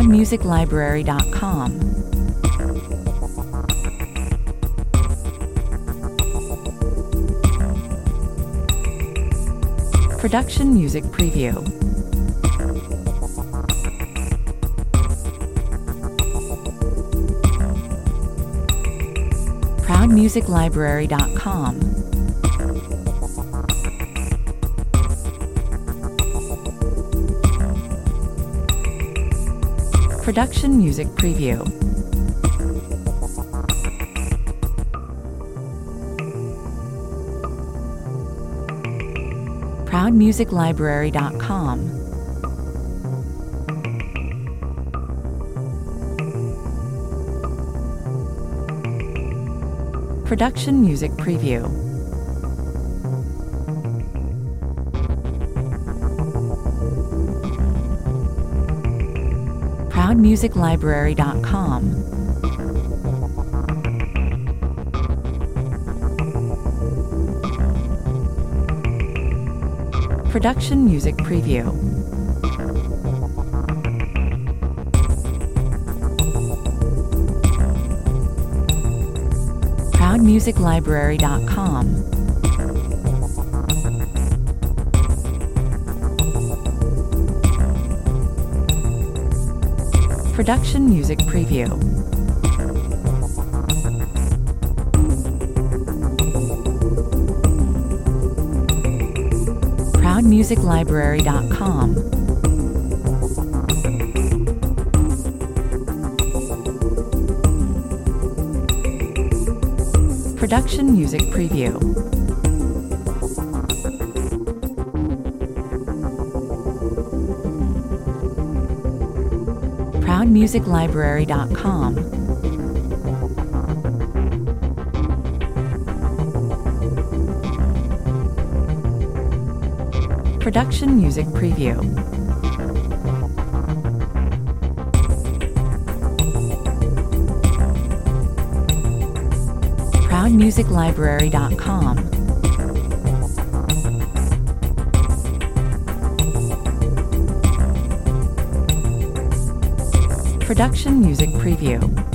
ProudMusicLibrary.com. Production Music Preview. ProudMusicLibrary.com. Production Music Preview. ProudMusicLibrary.com. Production Music Preview. ProudMusicLibrary.com. Production Music Preview. ProudMusicLibrary.com. Production Music Preview. ProudMusicLibrary.com. Production Music Preview. ProudMusicLibrary.com. Production Music Preview. ProudMusicLibrary.com. Production Music Preview.